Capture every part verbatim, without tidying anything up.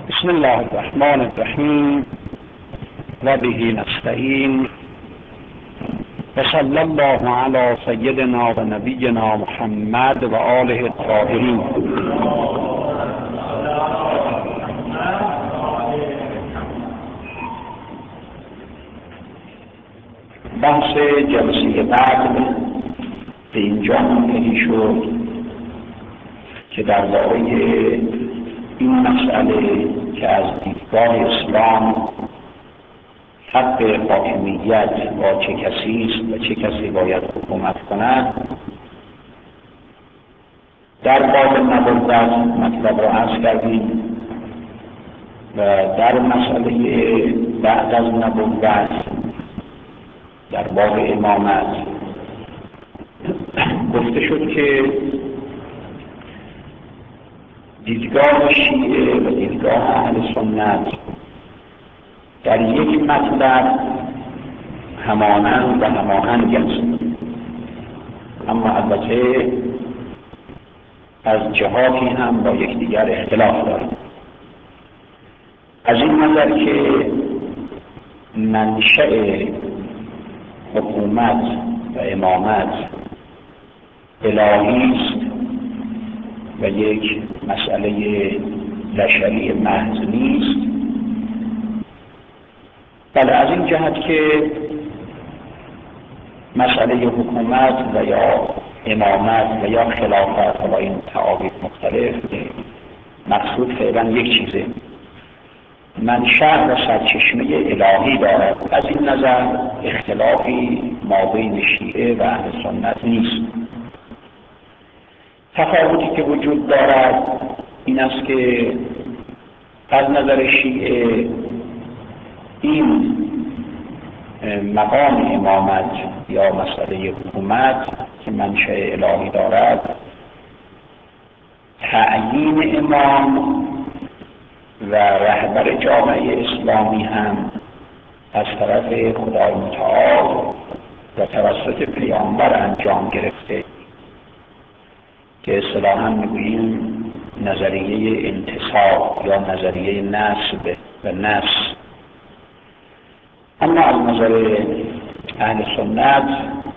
بسم الله الرحمن الرحیم و به نستعین و صلی الله علی سیدنا و نبینا محمد و آله الطاهرین. بحث جلسه بعد به اینجا منتهی شد که درباره این مسئله که از دیدگاه اسلام حق حاکمیت با چه کسی است و چه کسی باید حکومت کند در باب نبوت مطلب را عرض کردیم و در مسئله بعد از نبوت در باب امامت گفته شد که دیدگاه شیعه و دیدگاه اهل سنت در یک مطلب همانند و هماهنگ است، اما البته از جهاتی هم با یکدیگر اختلاف دارند. از این نظر که منشأ حکومت و امامت الهی است و یک مسئله بشری محض نیست، بله از این جهت که مسئله حکومت و یا امامت و یا خلافت و این تعابیر مختلف مقصود فعلا یک چیزه، منشأ و سرچشمه الهی دارد. از این نظر اختلافی ما بین شیعه و اهل سنت نیست. تفاوتی که وجود دارد این است که از نظر شیعه این مقام امامت یا مسئله حکومت که منشأ الهی دارد، تعیین امام و رهبر جامعه اسلامی هم از طرف خدای متعال و توسط پیامبر انجام گرفته که اصطلاحاً میگوییم نظریه انتصاب یا نظریه نسب و نفس. اما از نظر اهل سنت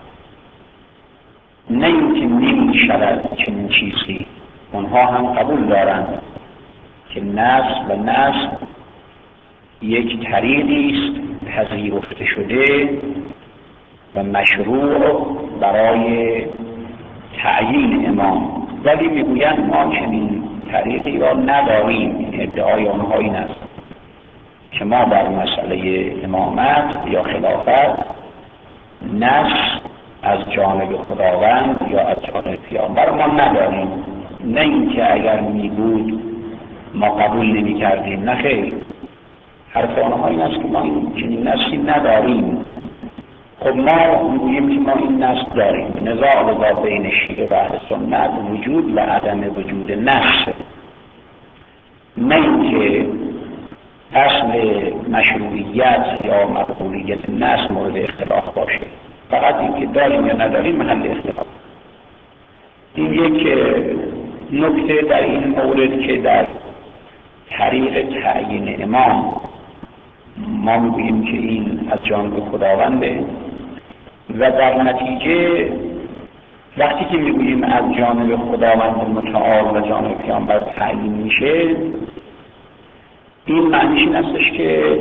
نه اینکه نمی شود چنین چیزی، اونها هم قبول دارند که نسب و نسب یک طریقی است پذیرفته شده و مشروع برای تعیین امام، ولی میگویند ما چنین طریقی را نداریم. ادعای آنها این است که ما در مسئله امامت یا خلافت نص از جانب خداوند یا از جانب پیامبر ما نداریم. نه اینکه اگر میبود ما قبول نمی کردیم، نه خیر، حرف آنها این است که ما این چنین نصی نداریم. خب ما میگوییم که ما این نص داریم. نزاع لذا بین شیعه و اهل سنت وجود و عدم وجود نص، نه اینکه اصل مشروعیت یا مقبولیت نص مورد اختلاف باشه، فقط اینکه داریم یا نداریم محل اختلاف. این یک نکته در این مورد که در طریق تعیین امام ما میگوییم که این از جانب خداونده و در نتیجه وقتی که میگوییم از جانب خداوند متعال و جانب پیامبر تعیین میشه، این معنیش این استش که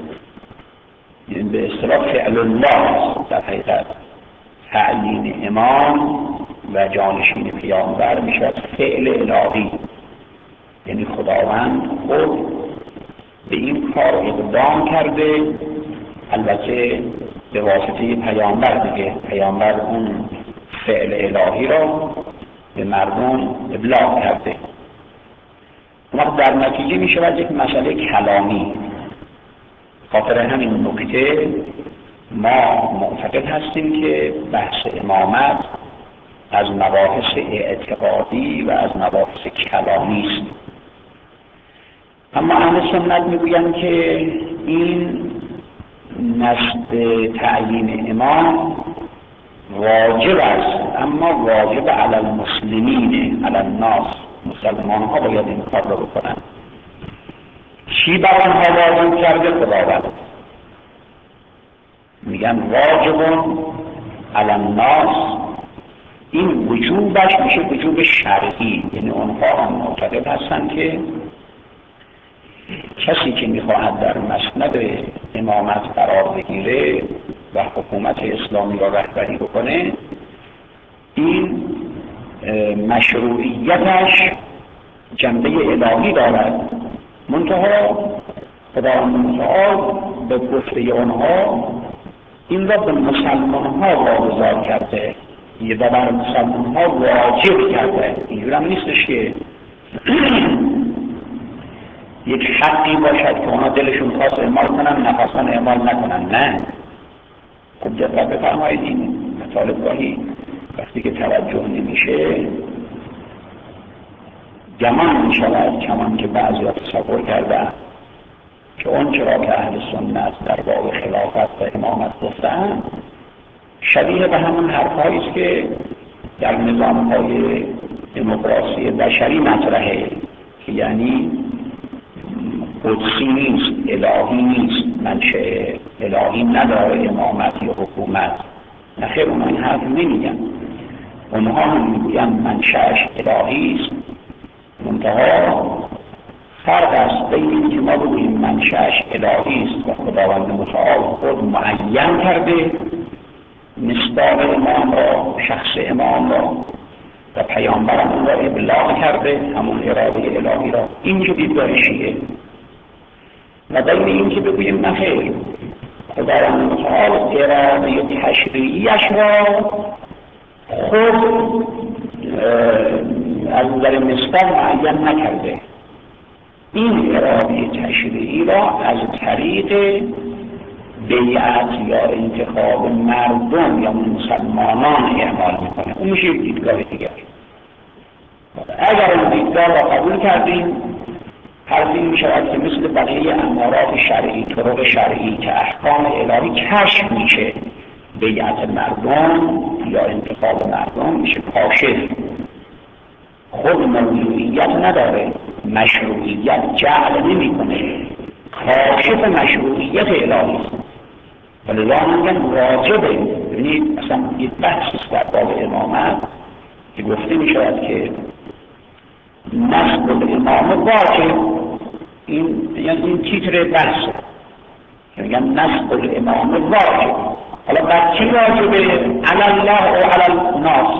به اصطلاح فعل الله در حقیقت تعیین امام و جانشین پیامبر میشود فعل الهی، یعنی خداوند خود به این کار اقدام کرده، البته به واسطه پیامبر دیگه. پیامبر اون فعل الهی را به مردم ابلاغ کرده. وقت در نتیجه می شود یک مسئله کلامی. خاطر همین نکته ما معتقد هستیم که بحث امامت از مباحث اعتقادی و از مباحث کلامی است. اما اهل سنت میگویند که این نسب تعیین امام واجب است، اما واجب علی المسلمین، علی الناس، مسلمان ها باید این کار رو بکنن. چی بر آنها واجب کرده؟ خداوند. میگن واجبون علی الناس، این وجوبش میشه وجوب شرعی، یعنی اونها هم معتقد هستن که کسی که میخواهد در مسند امامت قرار بگیره و حکومت اسلامی را رهبری بکنه، این مشروعیتش جنبه الهی دارد، منتها خداوند متعال به گفته آنها این را به مسلمان ها واگذار کرده و بر مسلمان ها واجب کرده. اینجور هم نیستش که یک حقی باشد که اونا دلشون خواست اعمال کنن نخواستن اعمال نکنن. نه، خب دقت بفرمایید، این مطالب گاهی وقتی که توجه نمیشه گمان میشود، کمان که بعضی ها تصور کردن که اون چرا که اهل سنت در باب خلافت و امامت گفتن شبیه به همون حرفایی است که در نظام‌های دموکراسی بشری مطرحه، که یعنی قدسی نیست، الهی نیست، منشأ الهی نداره امامت یا حکومت. نخیر، اونها این حرف نمیگن، اونها هم میگوین منشأش الهی است، منتها فرق است بین اینکه ما بگوییم منشأش الهی است و خداوند متعال خود معین کرده مصداق امام را، شخص امام را و پیامبرم اون را ابلاغ کرده، همون اراده الهی را. این که دیدگاه شیعه. و بین این که بگوییم نخیر، خداوند متعال اراده تشریعیش را خود از نظر مصداق معین نکرده، این اراده تشریعی را از طریق بیعت یا انتخاب مردم یا مسلمانان اعمال میکنه. اون میشه یک دیدگاه دیگر. اگر اون دیدگاه را قبول کردیم، حرف این میشود که مثل بقیه امارات شرعی، طرق شرعی که احکام الهی کشف میشه، بیعت مردم یا انتخاب مردم میشه کاشف، خود موضوعیت نداره، مشروعیت جعل نمی کنه، کاشف مشروعیت الهی است. ولذا میگن واجبه. ببینید اصلا یک بحث است در باب امامت که گفته می شود که نصب الامام واجب، این یعنی این تیتر بحث که میگن نصب الامام واجب. حالا بر کی واجبه؟ علی الله و علی الناس.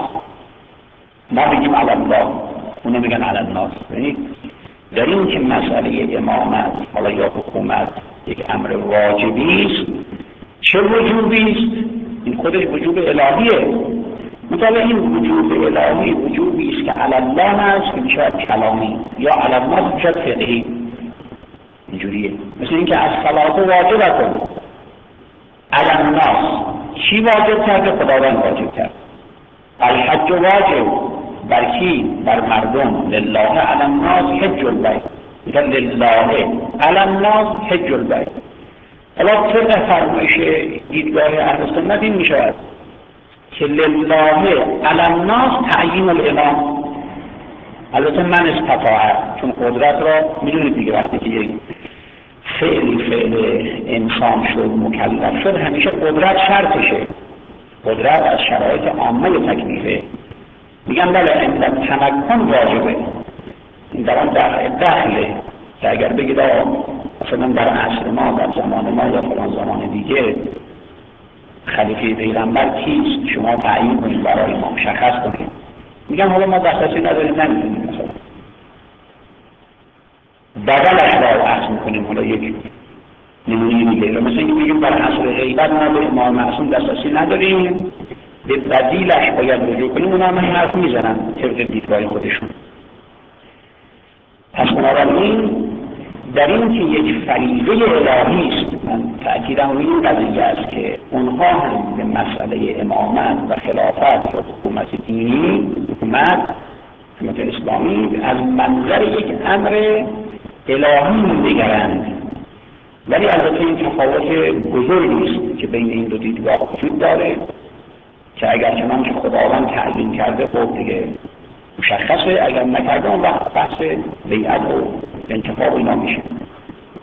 ما بگیم علی الله، اونا میگن علی الناس. ببینید در این که مسئله امامت حالا یا حکومت یک امر واجبی است، چه وجوبی است؟ این خودش وجوب الهیه. مثلا این وجوب الهی وجوبی است که علی الله است که میشود کلامی، یا علی الناس میشود فقهی. اینجوریه. مثل اینکه از صلات واجب کن علی الناس، چی واجب کرده؟ خداوند واجب کرد. الحج واجب بر کی؟ بر مردم. لله علی الناس حج البیت. میگن لله علی الناس حج البیت. حالا طبق فرمایش دیدگاه اهل سنت این میشود که لله علی الناس تعیین الامام. البته من استطاعه، چون قدرت را میدونید دیگه، وقتی که یک فعلی فعل انسان شد، مکلف شد، همیشه قدرت شرطشه. قدرت از شرایط عامه تکلیفه. میگن بله این تمکن واجبه، این در آن دخله که اگر بگید مثلا در عصر ما، در زمان ما یا فلان زمان دیگه خلیفه پیغمبر کیست، شما تعیین کنید برای ما، مشخص کنید. میگن حالا ما دسترسی نداریم، نمیدونیم، مثلا بدلش را عکس میکنیم. حالا یک نمونه دیگه مثلا اینکه میگیم در عصر غیبت ما به امام معصوم دسترسی نداریم، به بدیلش باید رجوع کنیم. اونا هم این حرف میزنن طبق دیدگاه خودشون. پس بنابراین در این که یک فریضه الهی است، من تأکیدم روی این قضیه است که اونها هم به مسئله امامت و خلافت و حکومت دینی، حکومت حکومت اسلامی از منظر یک امر الهی می‌نگرند. ولی البته این تفاوت بزرگی است که بین این دو دیدگاه وجود داره که اگر چنان که خداوند تعیین کرده خب دیگه مشخصه، اگر نکرده اون وقت بحث بیعت و انتخاب اینا میشه.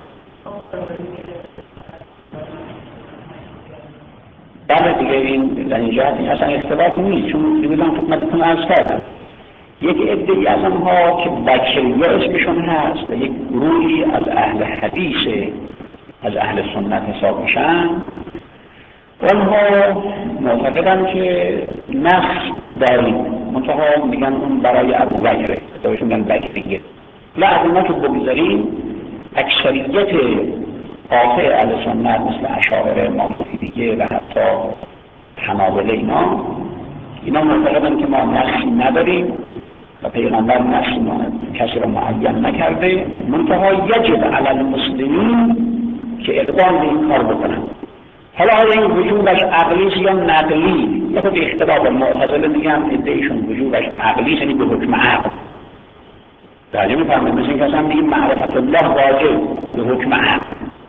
بله دیگه این در این جهت این اصلا اختلاف نیست، چون دیگران خدمتتون عرض کردم یک عده‌ای از آنها که بکریه اسمشون هست و یک گروهی از اهل حدیث از اهل سنت حساب میشن، اونها معتقدن که نفس داریم، منتها میگن اون برای ابوبکر، خودشون میگن بکریه. لا از اونها که بگذاریم اکثریت قاطع اهل سنت مثل اشاعره، ماتریدیه و حتی حنابلة اینا اینا معتقدن که ما نفسی نداریم و پیغمبر نفسی کسی را معین نکرده، منتها یجب علی المسلمین که اقدام به این کار بکنن. حالا آیا این وجوبش عقلیست یا نقلی؟ یا خود اختلاف معتزله میگن ادعیشون وجوبش عقلیست، یعنی به حکم عقل. درجه میفهمید مثل این که اصلا میگیم معرفت الله واجب به حکم عقل،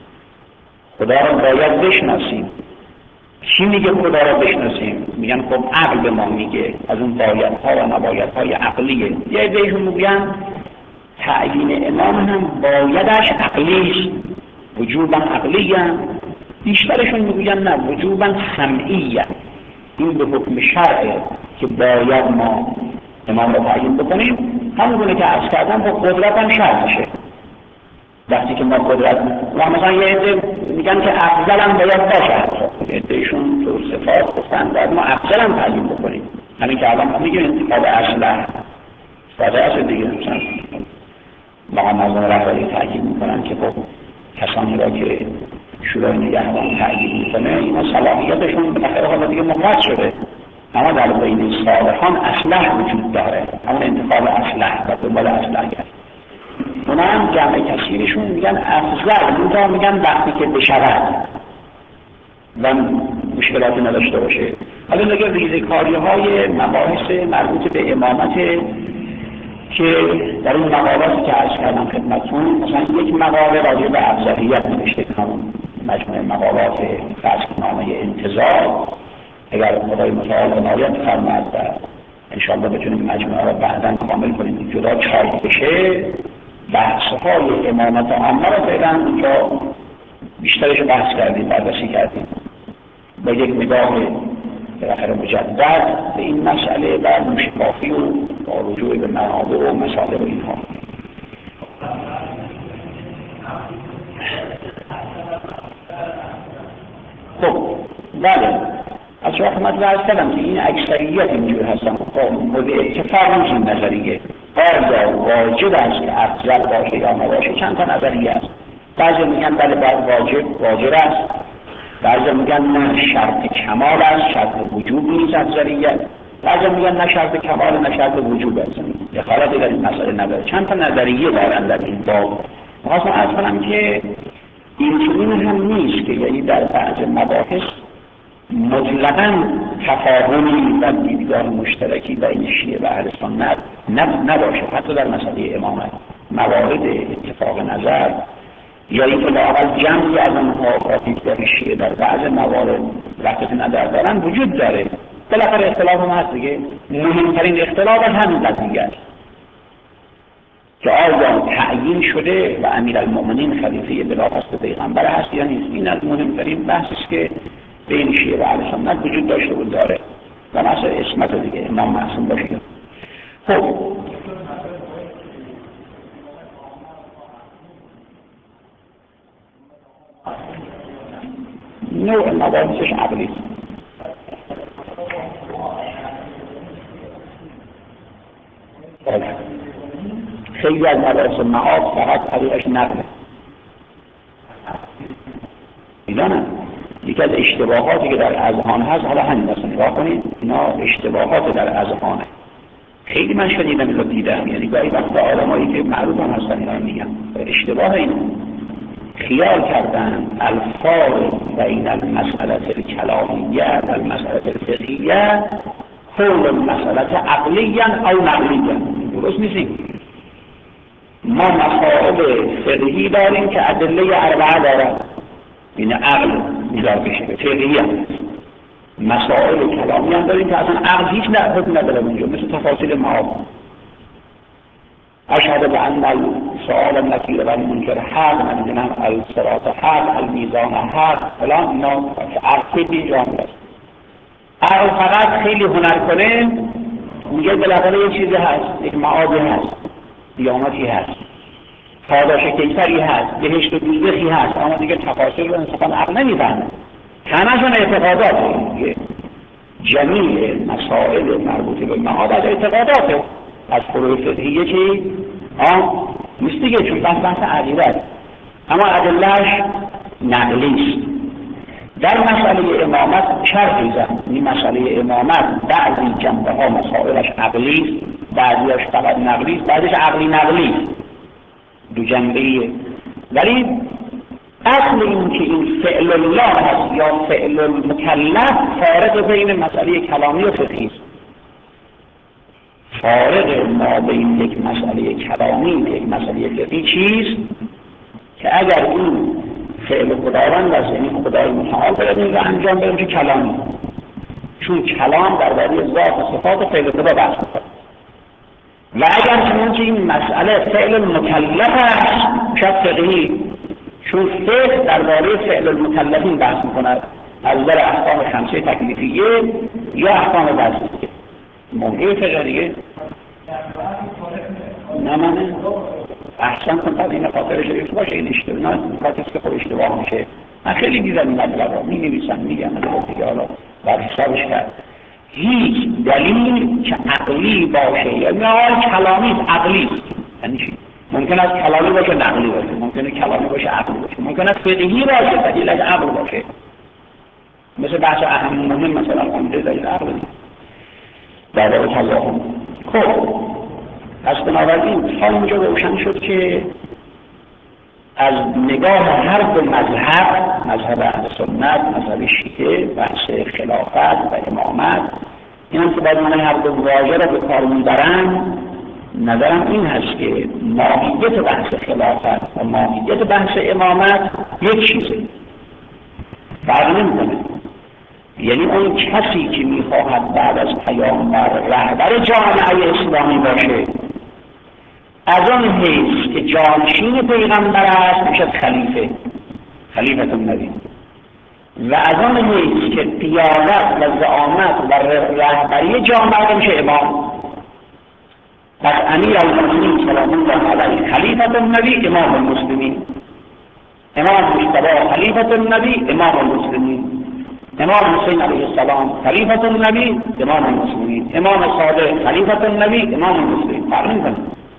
خدا را باید بشناسیم. چی میگه خدا را بشناسیم؟ میگن خب عقل به ما میگه از اون بایدها و نبایدهای عقلیه. یه ادعیشون میگن تعیین امام هم بایدش عقلیست، وجوبا عقلیه. بیشترشون میگن نه، وجوبا سمعیه، این به حکم شرعه که باید ما امام را تعیین بکنیم. همونه که عرض کردم با قدرت هم شرط میشه. وقتی که ما قدرت و مثلا یه عده میگن که افضل هم باید باشه، عدهشون تو صفات گفتن باید ما افضل هم تعیین بکنیم. همین که الان ما میگیم انتخاب اصله ساده اصل دیگه، مثلا مقام معظم رهبری تعیین میکنن که خب کسانی را که شورای نگهبان تعیین میکنه اینا صلاحیتشون بالاخره حالا دیگه مقرر شده، اما در بین صالحان اصلح وجود داره، همون انتخاب اصلح و دنبال اصلح گرد. اونا هم جمع کثیرشون میگن افضل، اونجا میگن وقتی که بشود و مشکلاتی نداشته باشه. حالا نگه ریزکاری های مباحث مربوط به امامت که در این مقالاتی که عرض کردم خدمتتون، مثلا یک مقاله راجع به افضلیت نوشته، همون مجموعه مقالات فصلنامه انتظار، اگر خدای متعال عنایت فرماید و انشاءالله بتونیم مجموعه را بعداً کامل کنیم جدا چاپ بشه، بحث‌های امامت عامه را فعلا اونجا بیشترش بحث کردیم، بررسی کردیم با یک نگاه بالاخره مجدد به این مسئله و مشکافی و با رجوع به منابع و مصادر و اینها. خب بله، از شما خدمت عرض کردم که این اکثریت اینجور هستن. خب مورد اتفاق نیست این نظریه، آیا واجب است که افضل باشه یا نباشه؟ چند تا نظریه است. بعضی میگن بله باید واجب واجب است، بعضی میگن نه شرط کمال است، شرط وجوب نیست افضلیت، بعضی میگن نه شرط کمال نه شرط وجوب است، دخالتی در این مسئله نداره. چند تا نظریه دارن در این باب. می‌خواستم عرض کنم که این هم نیست که یعنی در بعض مباحث مطلقاً تفاهمی و دیدگاه مشترکی بین شیعه و اهل سنت نباشه. حتی در مسئله امامت موارد اتفاق نظر یا اینکه لااقل جمعی از آنها با دیدگاه شیعه در بعض موارد وقت نظر دارن وجود داره. بالاخره اختلاف هم هست دیگه. مهمترین اختلاف همین قضیه است که آیا تعیین شده و امیرالمؤمنین خلیفه بلافاصله پیغمبر هست یا نیست. این از مهمترین بحثی است که بین شیعه و اهل سنت وجود داشته و داره و مسئله اسمت دیگه امام معصوم باشه. خب نوع مباحثش عقلی است. خیلی از مباحث معاد فقط طریقش نقله. میدانم یکی از اشتباهاتی که در اذهان هست، حالا همین دست نگاه کنید، اینا اشتباهات در اذهانه. خیلی من شنیدم اینو دیدم، یعنی گاهی وقتا آدمایی که معروف هم هستن اینا میگن اشتباه اینه، خیال کردن الفارق بین المسئله الکلامیه و المسئله الفقهیه کل المسئله عقلیا او نقلیا. درست نیستیم. ما مسائل فقهی داریم که ادله اربعه دارد، این عقل میذار بشه فقهیه. مسائل کلامی هم داریم که اصلا عقل هیچ نه حکم نداره اونجا، مثل تفاصیل معاد. اشهد بان السؤال النکیر و المنکر حق، نمیدونم الصراط حق، المیزان حق، فلان. اینا عقل اینجا هم هست. عقل فقط خیلی هنر کنه میگه بالاخره یه چیزی هست، یک معادی هست، قیامتی هست، پاداش کیفری هست، بهشت و دوزخی هست، اما دیگه تفاصیل رو انصافا عقل نمیفهمه. همشون اعتقاداته. جمیع مسائل مربوطه به معاد از اعتقاداته، از فروع فقهیه که آن نیست دیگه، چون بحث بحث عقیده است، اما ادله‌اش نقلی است. در مسئله امامت شرطی زد. این مسئله امامت بعضی جنبه ها مسائلش عقلی است، بعضیش فقط نقلی است، بعضیش عقلی نقلی است، دو جنبه‌ایه. ولی اصل این که این فعل الله هست یا فعل المکلف فارق بین مسئله کلامی و فقهی است. فارق ما بین یک مسئله کلامی و یک مسئله فقهی چیست؟ که اگر این فعل خداوند است، یعنی خدای متعال باید این رو انجام بدیم که کلامی، چون کلام درباره ذات و صفات فعل خدا بحث می‌کنه. و اگر چون که این مسئله فعل مکلف است شاید فقهی، چون فقه درباره فعل المکلفین بحث می‌کند از نظر احکام خمسه تکلیفیه یا احکام وضعیه. موضوع فقه دیگه نه منه احسن کن تا این خاطر شریف باشه، این اشتباه نه خاطر که خود اشتباه میشه. من خیلی دیدم این مطلب را می نویسم میگم دیگه، حالا بر حسابش کرد. هیچ دلیل که عقلی باشه یا نه کلامی عقلی است، یعنی چی؟ ممکن است کلامی باشه نقلی باشه، ممکنه کلامی باشه عقلی باشه، ممکن است فقهی باشه دلیل از عقل باشه، مثل بحث اهم مهم مثلا عمده دلیل عقلی در واقع تلاهم. خب پس بنابراین تا اینجا روشن شد که از نگاه هر دو مذهب، مذهب اهل سنت، مذهب شیعه، بحث خلافت و امامت، این هم که باید من هر دو واژه را به کار میبرن، نظرم این هست که ماهیت بحث خلافت و ماهیت بحث امامت یک چیزه، فرق نمی‌کنه. یعنی اون کسی که میخواهد بعد از پیامبر رهبر جامعه اسلامی باشه، از آن حیث که جانشین پیغمبر است میشد خلیفه، خلیفة النبی، و از آن حیث که قیادت و زعامت و رهبری جامعه میشه امام. پس امیر المؤمنین سلام الله علیه خلیفة النبی امام المسلمین، امام مجتبی خلیفة النبی امام المسلمین، امام حسین علیه السلام خلیفة النبی امام المسلمین، امام صادق خلیفة النبی امام المسلمین. فرق نمی‌کنه.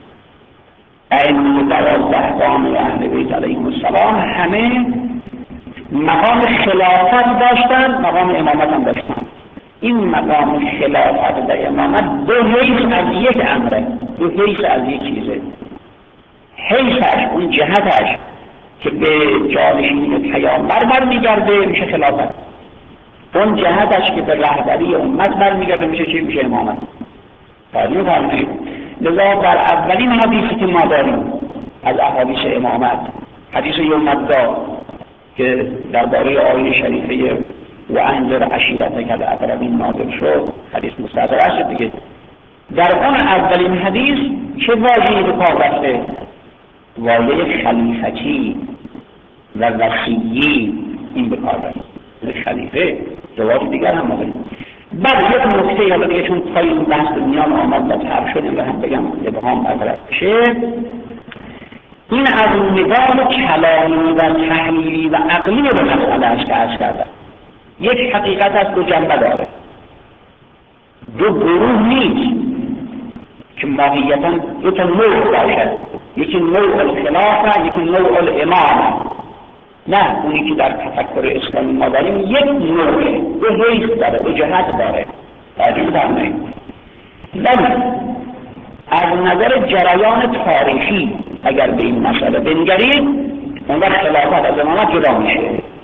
این دوازده گام اهل بیت علیهم السلام همه مقام خلافت داشتن، مقام امامت هم داشتن. این مقام خلافت و امامت دو حیث از یک امره، دو حیث از یک چیزه. حیثش اون جهتش که به جانشینی پیامبر برمیگرده میشه خلافت، اون جهتش که به رهبری امت برمیگرده میشه چی؟ میشه امامت. فرمی فرمایید. لذا در اولین حدیثی که ما داریم از احادیث امامت، حدیث یوم الدار که درباره آیه شریفه و انذر عشیرتک الاقربین نازل شد، حدیث مستحضر شد دیگه. در اون اولین حدیث چه واژه‌ای به کار رفته؟ واژه خلیفتی و وصیی این به کار رفته. خلیفه جواب دیگر هم داریم. بعد یک نکته یا دیگه چون پای این بحث میان آمد و طرح شدیم و هم بگم ابهام مطرح بشه، این از نگاه کلامی و تحلیلی و عقلی به مسئله است که عرض کردم. یک حقیقت از دو جنبه داره، دو گروه نیست که ماهیتا دو تا نوع باشد، یکی نوع الخلافه یکی نوع الامامه. نه، اونی که در تفکر اسلامی ما داریم یک نوعه، دو حیث داره، دو جهت داره. تعجب فرمایید. ولی از نظر جریان تاریخی اگر به این مسئله بنگرید، اون وقت خلافت از امامت جدا میشه.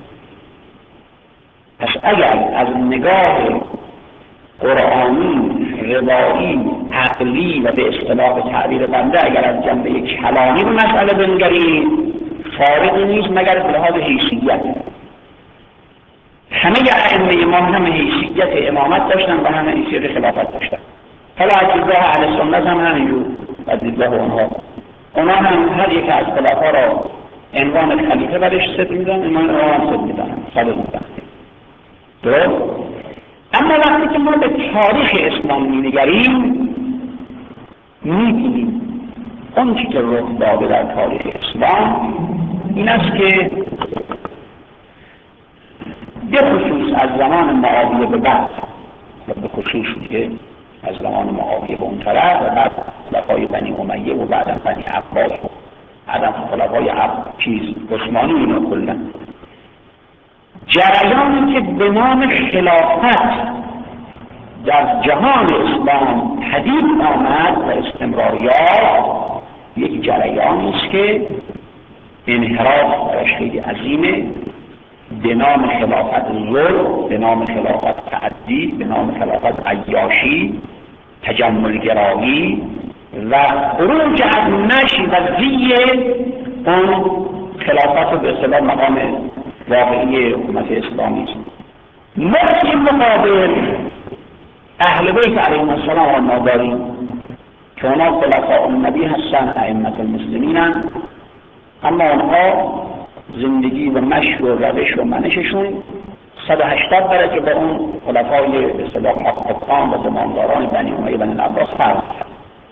پس اگر از نگاه قرآنی، روایی، عقلی و به اصطلاح تعبیر بنده اگر از جنبه کلامی به مسئله بنگرید، فارغی نیست مگر به لحاظ حیثیت. همه ائمه ما هم حیثیت امامت داشتن و هم حیثیت خلافت داشتن. حالا از دیدگاه اهل سنت هم همینجور، از دیدگاه اونها اونها هم هر یک از خلافا را عنوان خلیفه برش صد میدن، عنوان امام صد میدن، صد میدن. درست؟ اما وقتی که ما به تاریخ اسلام می‌نگریم می‌بینیم اون چی که رخ داده در تاریخ اسلام این است که به خصوص از زمان معاویه به بعد به خصوص دیگه از زمان معاویه به اون طرف و بعد خلفای بنی امیه و بعد بنی عباس و بعد خلفای چیز عثمانی اینا کلا جریانی که به نام خلافت در جهان اسلام پدید آمد و استمرار یافت یک جریانی است که انحراف درش خیلی عظیمه، به نام خلافت ظلم، به نام خلافت تعدی، به نام خلافت عیاشی، تجمل گرایی و خروج از نشی و زی اون خلافت رو به اصطلاح مقام واقعی حکومت اسلامی است. ما این مقابل اهل بیت علیهم السلام را ما داریم که اونا خلفاء النبی هستن، ائمه المسلمین هم، اما آنها زندگی و مشی و روش و منششون صد و هشتاد درجه با اون خلفای به اصطلاح حکام و زمانداران بنی امیه بنی العباس فرق کرد.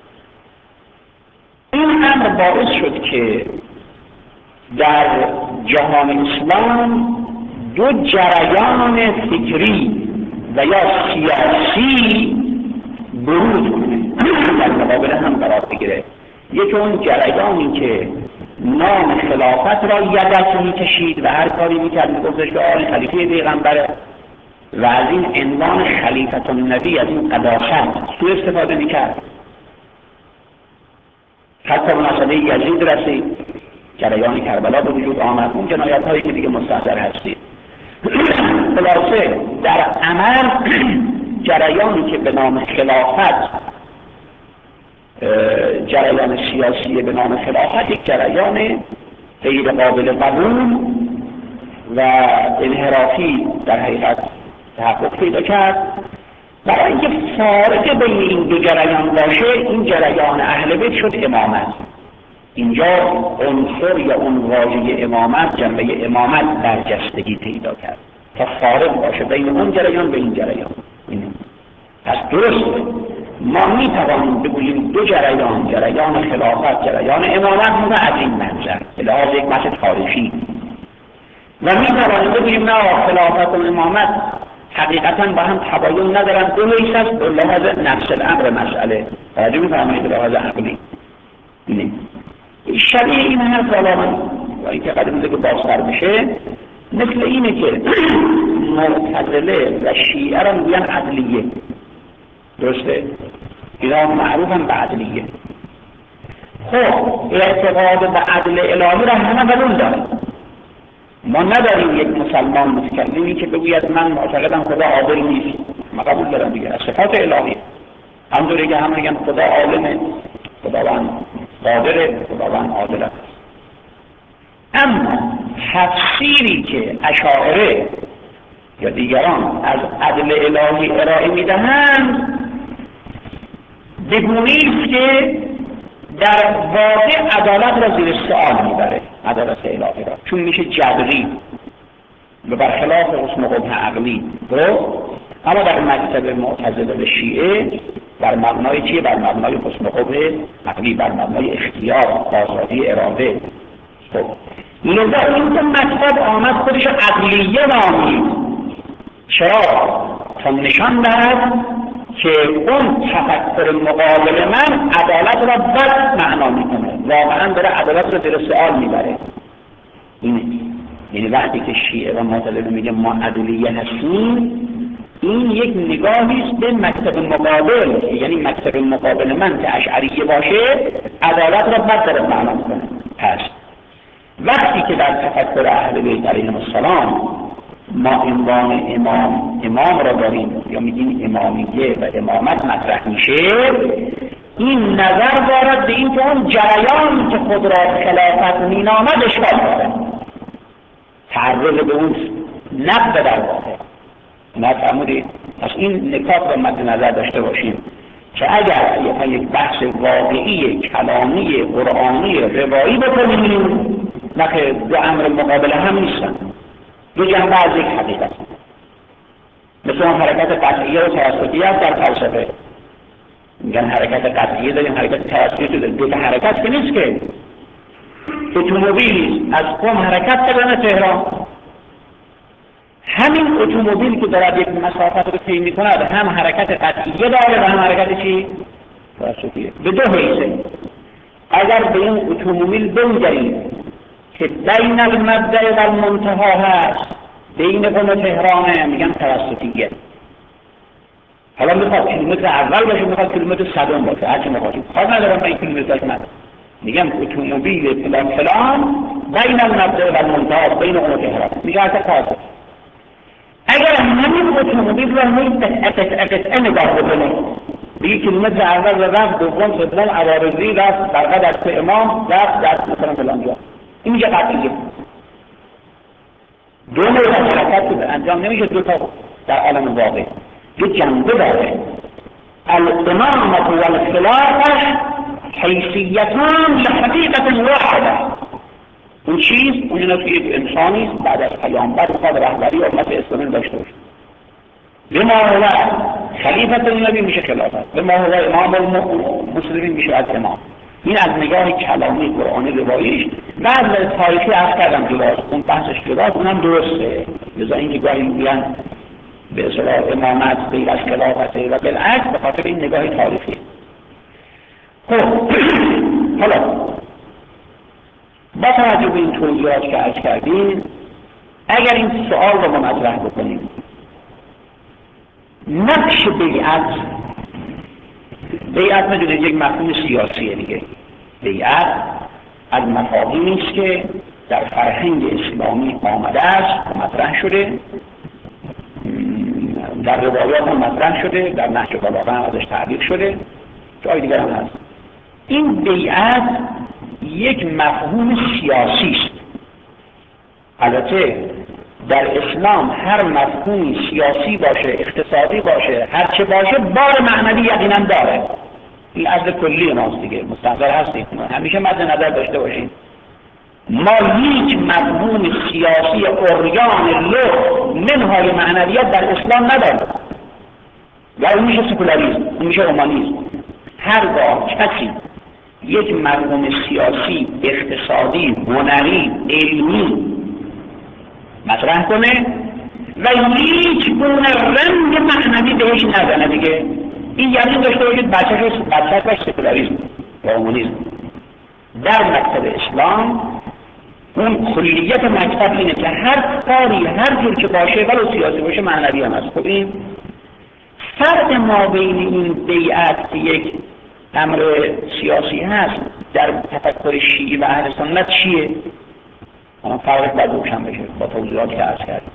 این امر باعث شد که در جهان اسلام دو جریان فکری و یا سیاسی بروز کنه در مقابل هم قرار بگیره. یکی اون جریانی که نام خلافت را یدک میکشید و هر کاری میکرد میگفتش که آن خلیفه پیغمبره و از این عنوان خلیفت النبی، از این قداست سوء استفاده میکرد. حتی مسئله یزید رسید، جریان کربلا به وجود آمد، اون جنایت هایی که دیگه مستحضر هستید. خلاصه در عمل جریانی که به نام خلافت، جریان سیاسی به نام خلافت، یک جریان غیر قابل قبول و انحرافی در حقیقت تحقق پیدا کرد. برای اینکه فارق بین این دو جریان باشه، این جریان اهل بیت شد امامت. اینجا عنصر یا اون واژه امامت، جنبه امامت برجستگی پیدا کرد تا فارق باشه بین اون جریان و این جریان. پس درسته ما می توانیم بگوییم دو جریان، جریان خلافت، جریان امامت مونده از این منظر به لحاظ یک بحث تاریخی، و می توانیم بگوییم نه خلافت و امامت حقیقتا با هم تباین ندارن، دو حیث است به لحاظ نفس الامر مسئله راجع می فرمایید به لحاظ عقلی. اینه شبیه این هست. حالا من با اینکه قدیم که بازتر بشه مثل اینه که معتزله و شیعه را میگن عدلیه، درسته؟ اینا معروفن به عدلیه. خب اعتقاد به عدل الهی را همه قبول دارن. ما نداریم یک مسلمان متکلمی که بگوید من معتقدم خدا عادل نیست. ما قبول دارم دیگه، از صفات الهی. همونطوری که همه میگن خدا عالمه، خداوند قادره، خداوند عادل است. اما تفسیری که اشاعره یا دیگران از عدل الهی ارائه میدهند به گونه‌ای که در واقع عدالت را زیر سوال میبره، عدالت الهی را، چون میشه جبری و برخلاف حسن قبح عقلی. درست؟ اما در مکتب معتزله و شیعه بر مبنای چیه؟ بر مبنای حسن قبح عقلی، بر مبنای اختیار، آزادی اراده. خب لذا این که مکتب آمد خودش عدلیه نامید. چرا؟ تا نشان دهد که اون تفکر مقابل من عدالت را بد معنا میکنه، واقعا داره عدالت را زیر سوال میبره. اینه. یعنی وقتی که شیعه و معتزله میگه ما عدلیه هستیم، این یک نگاهی است به مکتب مقابل، یعنی مکتب مقابل من که اشعریه باشه عدالت را بد داره معنا میکنه. پس وقتی که در تفکر اهل بیت علیهم السلام ما عنوان امام امام را داریم یا میگیم امامیه و امامت مطرح میشه، این نظر دارد به این که اون جریانی که خود را خلافت مینامد اشکال داره، تعرض به اون نقد در واقع. نفهمونید؟ پس این نکات را مد نظر داشته باشیم که اگر یک بحث واقعی کلامی قرآنی روایی بکنیم نه که دو امر مقابل هم نیستن، دو جنبه از یک حقیقت. مثل اون حرکت قطعیه و توسطیه است در فلسفه. میگن حرکت قطعیه داریم، حرکت توسطیه داریم. دو تا حرکت که نیست که. اتومبیلی از قم حرکت کنه تهران، همین اتومبیل که دارد یک مسافت رو طی می‌کند هم حرکت قطعیه داره و هم حرکت چی؟ توسطیه. به دو حیثه. اگر به این اتومبیل بنگریم که بین المبدأ و المنتهی هست، بین قم تهرانه، میگن توسطیه. حالا میخواد کیلومتر اول باشه، میخواد کیلومتر صدم باشه، هرچی میخواد. خواهد ندارم به این کیلومتر ندارم. میگم اتومبیل فلان فلان بین المبدأ و المنتهی، بین قم تهران، میگه اصلا خاصه. اگر همین اتومبیل رو همین قطعه نگاه بکنیم، بگی کیلومتر اول رفت، دوم، سوم، عوارضی رفت، برقه دست امام رفت، دست مثلا فلان جا، این میگه قطعیه. دو نوع حرکت که انجام نمیشه دو تا در عالم واقع. یه جنبه داره. الامامة والخلافة حیثیتان لحقیقت واحده. اون چیز اون اینه که یک انسانی بعد از پیامبر بخواد رهبری امت اسلامی داشته باشه. به ما هو خلیفة النبی میشه خلافت، به ما هو امام المسلمین میشه از امام. این از نگاه کلامی قرآنی رواییش. بعد از تاریخی عرض کردم جواز، اون بحثش جواز، اونم درسته. لذا این که گاهی میگن به اصطلاح امامت غیر از خلافت و بالعکس به خاطر این نگاه تاریخی. خب حالا با توجه به این توضیحات که عرض کردیم، اگر این سوال رو ما مطرح بکنیم، نقش بیعت، بیعت میدونید یک مفهوم سیاسیه دیگه. بیعت از مفاهیمی است که در فرهنگ اسلامی آمده است، مطرح شده، در روایات هم مطرح شده، در نهج بلاغه هم ازش تعبیر شده، جای دیگر هم هست. این بیعت یک مفهوم سیاسی است. البته در اسلام هر مفهومی سیاسی باشه، اقتصادی باشه، هر چه باشه، بار معنوی یقینا داره. این اصل کلی ماست دیگه، مستحضر هستید، همیشه مد نظر داشته باشید. ما هیچ مفهوم سیاسی عریان لغو منهای معنویت در اسلام نداریم. یا اون میشه سکولاریسم، اون میشه اومانیسم. هرگاه کسی یک مفهوم سیاسی، اقتصادی، هنری، علمی مطرح کنه و هیچ گونه رنگ معنوی بهش نزنه دیگه، این یعنی داشته باشید بچه‌ش بچه‌ش سکولاریسم و اومانیسم. در مکتب اسلام اون کلیت مکتب اینه که هر کاری هر جور که باشه ولو سیاسی باشه معنوی هم هست. خب این فرق ما بین این بیعت که یک امر سیاسی هست در تفکر شیعی و اهل سنت چیه؟ اما فرق باید روشن بشه با توضیحات که عرض کردیم.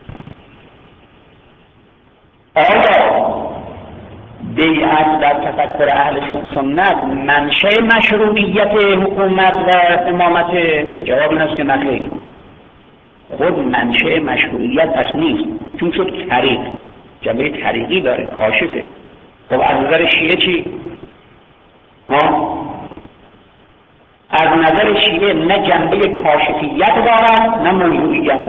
آیا بیعت در تفکر اهل سنت منشأ مشروعیت حکومت و امامت؟ جواب این است که نخیر. خود منشأ مشروعیت پس نیست، چون شد طریق، جنبه طریقی داره، کاشفه. خب از نظر شیعه چی؟ ها؟ از نظر شیعه نه جنبه کاشفیت دارد نه موضوعیت.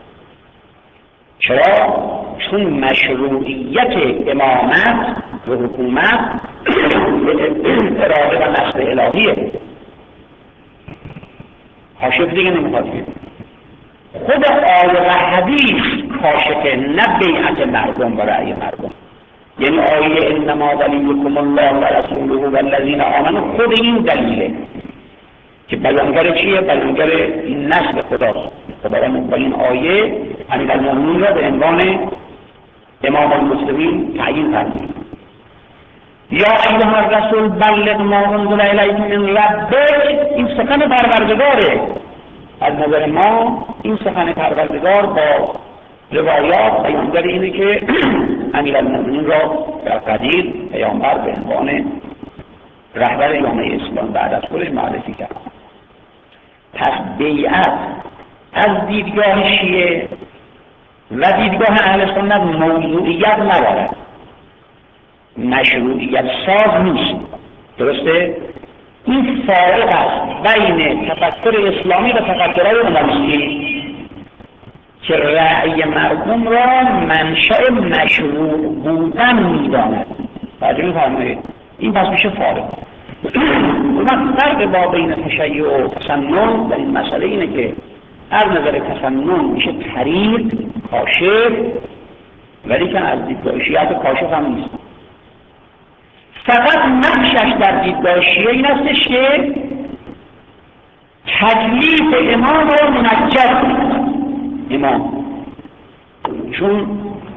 چرا؟ چون مشروعیت امامت و حکومت اراده و نصب الهیه. کاشف دیگه نمیخواد. خود آیه و حدیث کاشفه، نه بیعت مردم و رأی مردم. یعنی آیه انما ولیکم الله و رسوله و الذین آمنوا خود این دلیله که بیانگر چیه؟ بیانگر این نسل خداست. خداوند با این آیه امیرالمومنین را به عنوان امام المسلمین تعیین فرمود. یا ایها الرسول بلغ ما انزل الیک من ربک، این سخن پروردگاره. از نظر ما این سخن پروردگار با روایات بیانگر اینه که امیرالمومنین را در قدیر پیامبر به عنوان رهبر جامعه اسلام بعد از خودش معرفی کرد. پس بیعت از دیدگاه شیعه و دیدگاه اهل سنت موضوعیت ندارد، مشروعیت ساز نیست. درسته؟ این فارق است بین تفکر اسلامی و تفکرهای اومانیستی. که رأی مردم را منشأ مشروع بودن می‌داند. توجه می‌فرمایید؟ این پس میشه فارق. اون فرق با بین تشیع و تسنن در این مسئله اینه که از نظر تسنن میشه طریق کاشف، ولی که از دیدگاه شیعه کاشف هم نیست. فقط نقشش در دیدگاه شیعه این استش که تکلیف امام رو منجز کنید. امام چون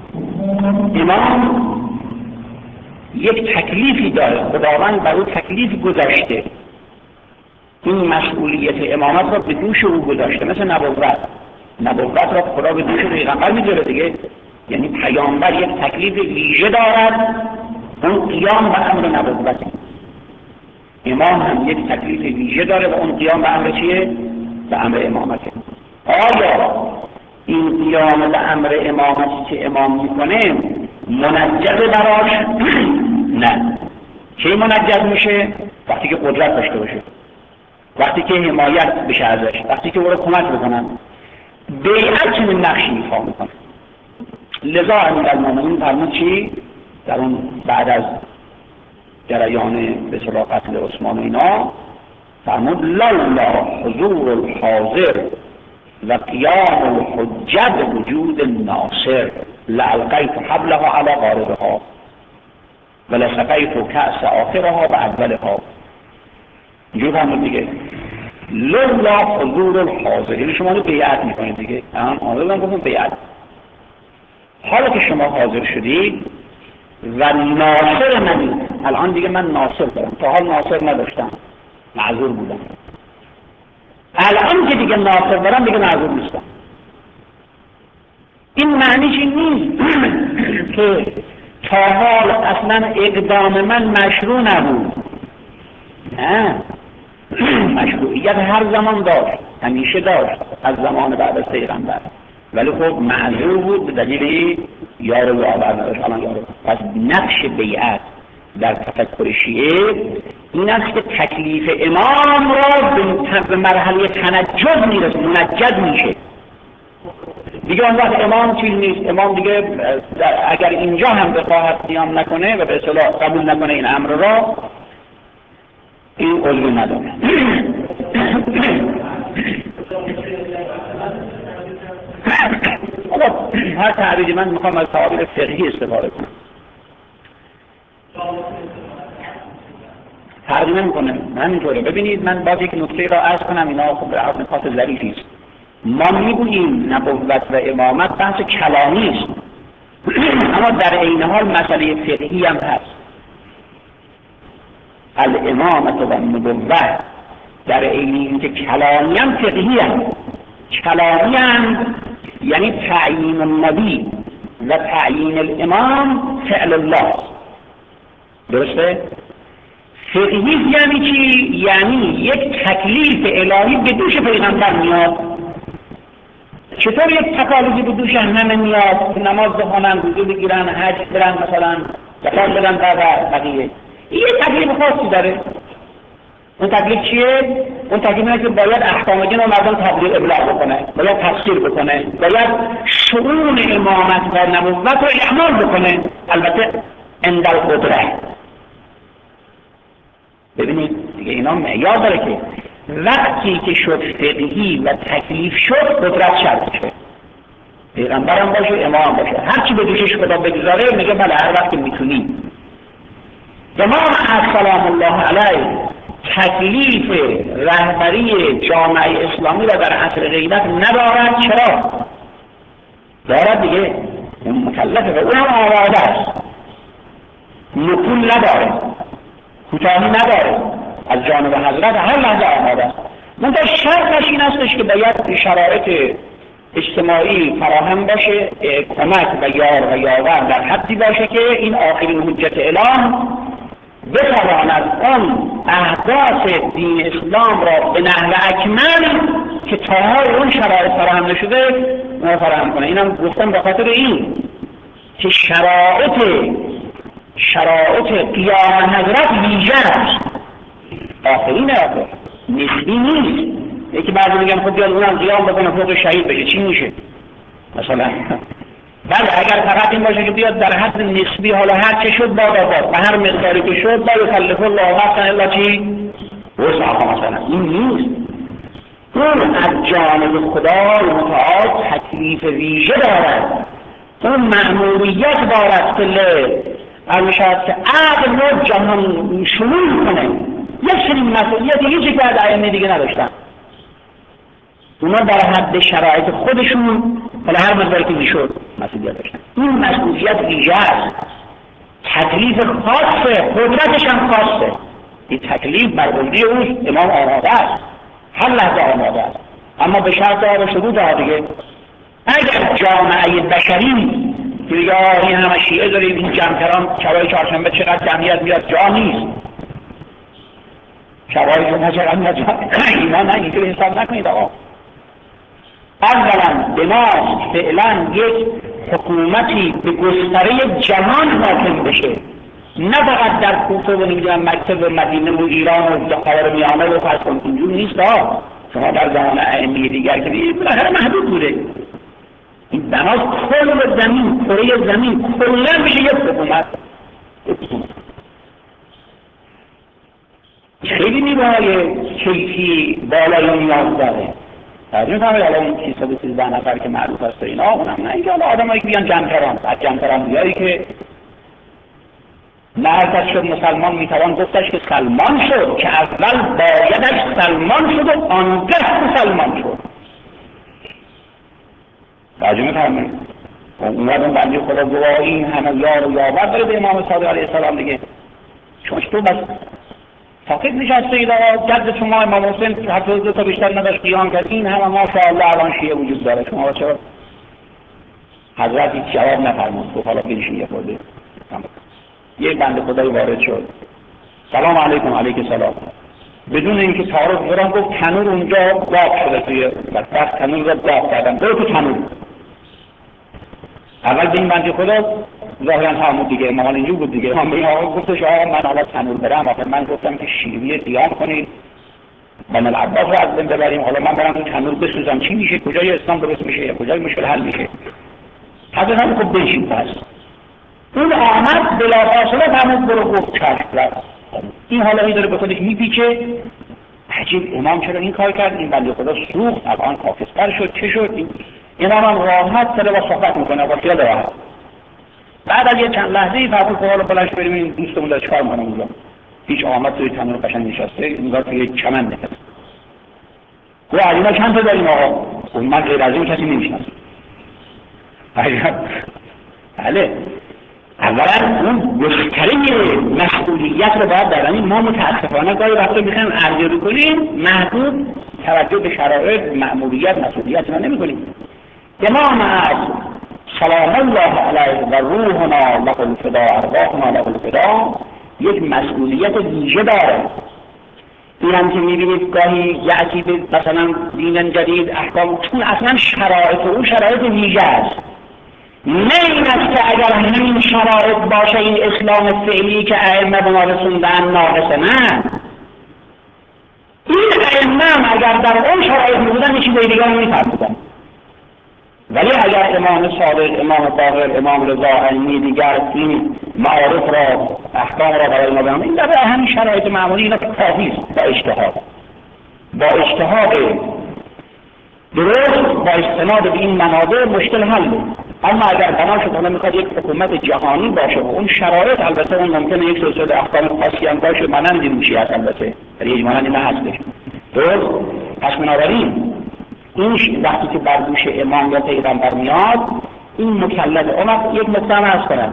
امام یک تکلیفی داره، خداوند بر او تکلیف گذاشته، این مسئولیت امامت را به دوش او گذاشته. مثل نبوت، نبوت را خدا به دوش پیغمبر میذاره دیگه، یعنی پیامبر یک تکلیف ویژه دارد، اون قیام به امر نبوت. امام هم یک تکلیف ویژه داره و اون قیام به امر چیه؟ به امر امامته. آیا این قیام به امر امامتی که امام میکنه منجز براش؟ نه. کی منجز میشه؟ وقتی که قدرت داشته باشه، وقتی که حمایت بشه ازش، وقتی که او رو کمک بکنن. بیعت چنین نقشی ایفا میکنه. لذا امیرالمومنین فرمود چی؟ در اون بعد از جریان به اصطلاح قتل عثمان و اینا فرمود لولا حضور الحاضر و قیام الحجه بوجود الناصر لالقیت حبلها علی غاربها ولسقیت کأس آخرها و اولها. اینجور فرمود دیگه لولا حضور الحاضر، یعنی شما رو بیعت میکنید دیگه. هم آنها هم گفتم بیعت. حالا که شما حاضر شدید و ناصر منید، الان دیگه من ناصر دارم، تا حال ناصر نداشتم، معذور بودم. الان که دیگه ناصر دارم دیگه معذور نیستم. این معنیش این نیست که تا حال اصلا اقدام من مشروع نبود. نه، مشروعیت هر زمان داشت، همیشه داشت از زمان بعد از پیغمبر، ولی خب معذور بود به دلیل یار و یاور نداشت. الان یار. پس نقش بیعت در تفکر شیعه این است که تکلیف امام را به مرحله تنجز میرسه، منجز میشه دیگه. اون وقت امام چیز نیست. امام دیگه اگر اینجا هم بخواهد قیام نکنه و به اصطلاح قبول نکنه این امر را، این عضو نداره. خب هر تعبیری من میخوام از تعابیر فقهی استفاده کنم. فرقی نمیکنه، همینطوره. ببینید من باز یک نکته را عرض کنم، اینا خب به عرض نکات ظریفی است. ما میگوییم نبوت و امامت بحث کلامی است، اما در عین حال مسئله فقهی هم هست. الامامت و النبوت در عین اینکه کلامی هم فقهی هم. کلامی هم یعنی تعیین النبی و تعیین الامام فعل الله، درسته؟ فقهی یعنی چی؟ یعنی یک تکلیف الهی به دوش پیغمبر میاد. چطور یک تکالیفی به دوش همه میاد که نماز بخونن، روزه بگیرن، حج برن، مثلا زکات بدن و بقیه؟ این یک تکلیف خاصی داره. اون تکلیف چیه؟ اون تکلیف اینه که باید احکام دین رو مردم تبلیغ ابلاغ بکنه، باید تفسیر بکنه، باید شؤون امامت و نبوت رو اعمال بکنه، البته عند القدره. ببینید دیگه اینا معیار داره که وقتی که شد فقهی و تکلیف شد قدرت شرط شد. پیغمبر هم باشه، امام باشه، هر چی به دوشش خدا بگذاره میگه بله هر وقت میتونی. امام سلام الله علیه تکلیف رهبری جامعه اسلامی را در عصر غیبت ندارد. چرا؟ دارد دیگه، اون مکلفه و اون هم آماده است، نکول نداره، کوتاهی نداره، از جانب حضرت هر لحظه آماده است. منتها شرطش این استش که باید شرایط اجتماعی فراهم باشه، کمک و یار و یاور در حدی باشه که این آخرین حجت اله بتواند اون اهداف دین اسلام را به نحو اکمل که تا اون شرایط فراهم نشده اون فراهم کنه. اینم گفتم به خاطر این که شرایط شرایط قیام حضرت ویژه است، آخرین آخر نسبی نیست. یکی بعضی میگن خب بیاد اونم قیام بکنه فوق شهید بشه، چی میشه؟ مثلا بله اگر فقط این باشه که بیاد در حد نسبی حالا هر چه شد باد آباد و هر مقداری که شد لا یکلف الله نفسا الا چی وسعها، مثلا این نیست. اون از جانب خدای متعال تکلیف ویژه دارد، اون مأموریت دارد که المشاهد که عقل رو جهان شمول کنه. یک چنین مسئولیت هیچ که از ائمه دیگه نداشتن. اونا در حد شرایط خودشون حالا هر مقداری که میشد مسئولیت داشتن. این مسئولیت ویژه است، تکلیف خاصه، قدرتش هم خاصه. این تکلیف بر عهده اوست، امام آماده است، هر لحظه آماده است، اما به شرط آب شروط ها دیگه. اگر جامعه بشری که یا این همه شیعه داریم، این جمع‌تران شبای چهارشنبه چقدر جمعیت میاد، جا نیست. شبای جمعه چقدر میاد جا اینا نه، اینجور حساب نکنید آقا. اولا بناست فعلا یک حکومتی به گستره جهان حاکم بشه، نه فقط در کوفه و نمیدونم مکتب و مدینه و ایران و خاورمیانه و فرض کنید اینجور نیست ها. شما در زمان ائمه دیگر که دیگه بالاخره محدود بوده. این بناست کل زمین، کره زمین کلا میشه یک حکومت. خیلی نیروهای کیفی بالای نیاز داره. ترجمه کنم الان این سیصد و سیزده نفر که معروف هست اینا، اونم نه اینکه حالا آدمایی که بیان جمع‌تران، از جمع‌تران بیایی که نه هر شد مسلمان میتوان گفتش که سلمان شد، که اول بایدش سلمان شد و آنگه مسلمان شد. ترجمه کنم اومدن بندی خدا گواه این همه یار و یاور داره به امام صادق علیه السلام دیگه. چون تو بس فقط نشسته اید آقا جد شما امام حسین هفتاد دو تا بیشتر نداشت قیام کرد، این همه ماشاءالله الان شیعه وجود داره، شما چرا حضرت هیچ جواب نفرمود؟ تو حالا بنشین یه خورده. یک بنده خدای وارد شد، سلام علیکم. علیک سلام. بدون اینکه تعارف برام گفت تنور اونجا داغ شده، توی بس تنور رو داغ کردن، برو تو تنور. اول به این بنده خدا ظاهرا فرمود دیگه، مال اینجور بود دیگه. من به این آقا گفتش آقا من حالا تنور برم، آخه من گفتم که شیروی قیام کنید بن العباس رو از بین ببریم، حالا من برم تو تنور بسوزم چی میشه؟ کجای اسلام درست میشه یا کجای مشکل حل میشه؟ حضرت هم خب بنشین. پس اون آمد بلافاصله فرمود برو، گفت چشم رفت. این حالا این داره به خودش میپیچه، عجیب امام چرا این کار کرد؟ این بنده خدا سوخت، الان کافرتر شد، چه شد؟ این امام هم راحت داره با صحبت میکنه، با خیال راحت. بعد از یه چند لحظه‌ای فرمود که حالا بلنش بریم این دوستمون داره چیکار میکنه اونجا. هیچ آمد توی تنور قشنگ نشسته، انگار توی چمن نشسته. گفت علینا چند تا داریم آقا؟ اون من غیر از این کسی نمیشناسه. بله اولا اون گستره مسئولیت رو باید دارن. ما متاسفانه گاهی وقتا میخوایم ارزیابی کنیم، محدود توجه به شرایط مأموریت مسئولیت رو نمی‌کنیم. امام اعظم سلام الله علیه و روحنا له الفدا ارواحنا له الفدا یک مسئولیت ویژه داره. اینم که میبینید گاهی یعطی به مثلا دین جدید احکام، چون اصلا شرایط او شرایط ویژه است. نه این است که اگر همین شرایط باشه این اسلام فعلی که ائمه به ما رسوندن ناقصه، نه. این ائمه اگر در اون شرایط بودن یه چیز دیگه نمی‌فرمودن. ولی اگر امام صادق، امام باقر، امام رضا علمی دیگر این معارف را، احکام را برای ما بگن، این در همین شرایط معمولی اینا کافی است. با اجتهاد با اجتهاد درست با استناد به این منابع مشکل حل بود. اما اگر بنا شد حالا میخواد یک حکومت جهانی باشه و اون شرایط، البته اون ممکنه یک سلسله احکام خاصی هم باشه، مانند این میشه البته، ولی یک مانند نه هستش. درست؟ پس بنابراین این وقتی که بر دوش امام یا پیغمبر میاد، این مکلف اون یک نکته هم عرض کنم.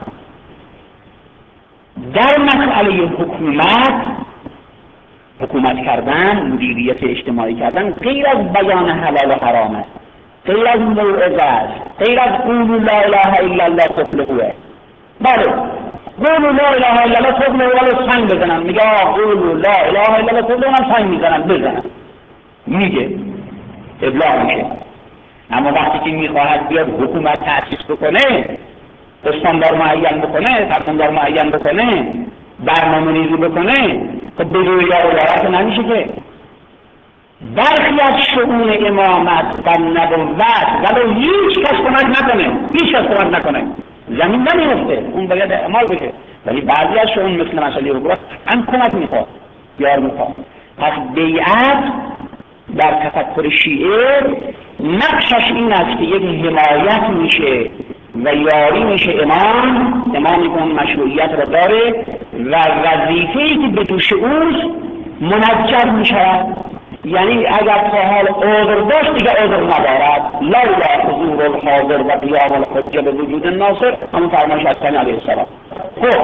در مسئله حکومت حکومت کردن، مدیریت اجتماعی کردن، غیر از بیان حلال و حرام است، غیر از موعظه است، غیر از قولوا لا اله الا الله تفلحوا. بله قولوا لا اله الا الله تفلحوا، ولی سنگ بزنن، میگه قولوا لا اله الا الله تفلحوا، سنگ میزنن بزنن، میگه ابلاغ میشه. اما وقتی که میخواهد بیاد حکومت تأسیس بکنه، استاندار معین بکنه، فرماندار معین بکنه، برنامه ریزی بکنه، خب بدون یار و یارت نمیشه که. برخی از شؤون امامت و نبوت ولو هیچ کس کمک نکنه، هیچ کس کمک نکنه، زمین نمیفته، اون باید اعمال بشه. ولی بعضی از شؤون مثل مسئله حقوق هم کمک میخواد، یار میخواد. پس بیعت در تفکر شیعه نقشش این است که یک حمایت میشه و یاری میشه امام، امامی که اون مشروعیت را داره و وظیفه‌ای که به دوش اوست منجر میشود. یعنی اگر تا حال عذر داشت دیگه عذر ندارد. لولا حضور الحاضر و قیام الحجه به وجود الناصر، همون فرمایش از علیه السلام. خب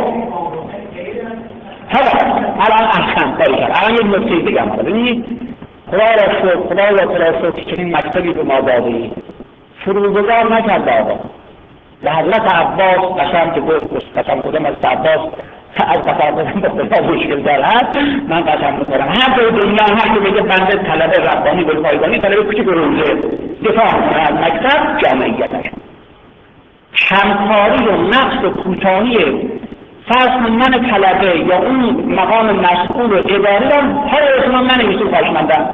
حالا الان احسن کاری کرد. الان یک نکته دیگه هم ببینید، خدا را شکر، خدا را شکر که چنین مکتبی به ما داده ای، فروگذار نکرده آقا. به حضرت عباس قسم که گفت، قسم خودم از عباس از قسم خودم به خدا مشکل در هست، من قسم میکنم هر جای دنیا هر که بگه بنده طلب ربانی به پایگانی، طلب کوچک روزه دفاع میکنه از مکتب جامعیتش. کمکاری و نقص و کوتاهی فرض من طلبه یا اون مقام مسئول و اداری را هر اسلام ننویسه خواهشمندم.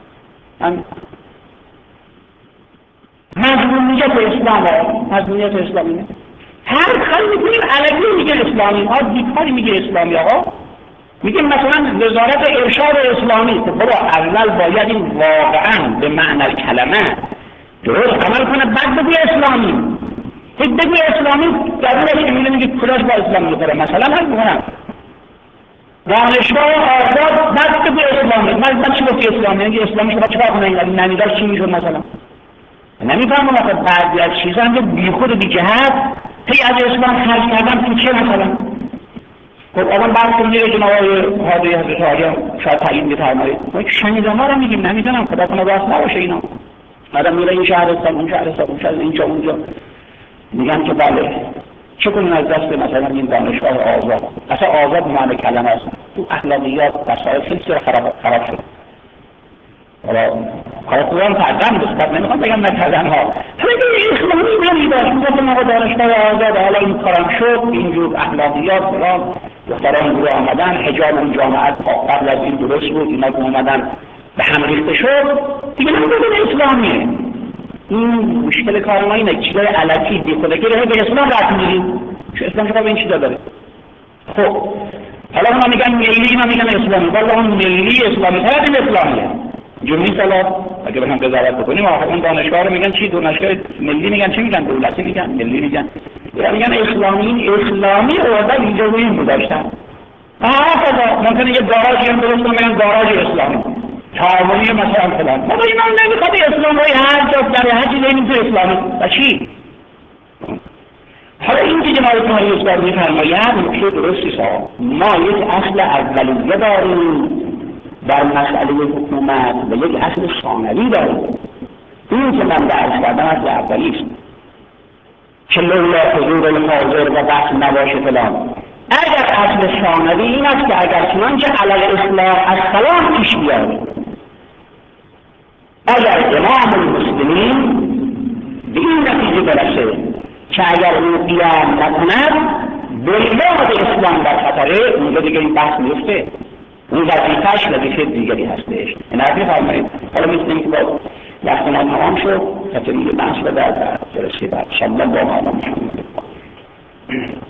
مضمونیت اسلام ها، مضمونیت اسلامی هر کاری میکنیم علکی میگه اسلامی ها، دیکاری میگه اسلامی ها. میگه مثلا وزارت ارشاد اسلامی، خب بابا اول باید این واقعا به معنی کلمه درست عمل کنه، بعد بگو اسلامی. خب بگو اسلامی درونش که میگه میگه کلاش با اسلام میکنه، مثلا هم میکنم دانشگاه آزاد، بعد بگو اسلامی. من من چی گفتی اسلامی؟ میگه اسلامی شما چیکار کنه؟ این نمیدار چی میشد مثلا؟ نمیفهمم آخه بعضی از چیزا هم که بی خود و بی جهت هی از اسلام خرج کردن تو چه مثلا؟ خب الان بعد که میگه جناب آقای حاضری حضرت عالی شاید تعیین می‌فرمایید، ما که شنیدم ما رو میگیم، نمیدونم خدا کنه راست نباشه اینا. آدم میره این شهرستان اون شهرستان اون شهر اینجا اونجا، میگن که بله چه کنیم از دست مثلا این دانشگاه آزاد. اصلا آزاد معنی کلمه است، تو اخلاقیات وسایل سلسله خراب خراب شد. حالا کار خوبم کردن بسید، نمیخوام بگم نکردن ها، ولی اسلامی نمیداشت. میگفتم آقا دانشگاه آزاد، حالا این کارم شد، اینجور اخلاقیات برام دختران اینجور آمدن، حجاب این جامعه قبل از این درست بود، اینا که اومدن به هم ریخته شد دیگه نمیدونم اسلامیه. این مشکل کار ما اینه، چیزای علکی بی خودگی رو به اسلام رفت میدیم، چه اسلام شما به این چیزا داره. خب حالا اونا میگن ملی، اینا میگن اسلامی، ولی اون ملی اسلامی تر این اسلامیه. جمهوری سلام اگه بخوام قضاوت بکنیم آخه اون دانشگاه رو میگن چی؟ دانشگاه ملی میگن چی میگن؟ دولتی میگن، ملی میگن، یا میگن اسلامی. اسلامی اوضاع ویژه‌ای گذاشتن. هر ممکنه یه گاراژی هم درست کنن گاراژ اسلامی، تعاملی مثلا فلان. ما اینا نمیخواد اسلام های هر جا در هر چیزی نمیشه اسلامی. و چی؟ حالا این که جناب طاهری استاد میفرماید نکته درستی است. ما یک اصل اولیه داریم در مسئله حکومت و یک اصل ثانوی داریم. این که من درس کردم از اولی است که لولا حضور الحاضر و بحث نباشه فلان. اگر اصل ثانوی این است که اگر چنانچه علی الاصلاح السلام پیش بیاد، اگر امام المسلمین به این نتیجه برسه که اگر او قیام نکند بنیاد اسلام در خطره، اونجا دیگه این بحث میفته، اون وظیفه‌اش وظیفه دیگری هستش. این حرفی فرمایید. حالا می‌بینیم که با وقت ما تمام شد، تا دیگه بحث رو در جلسه بعد. صلی الله علیه و سلم.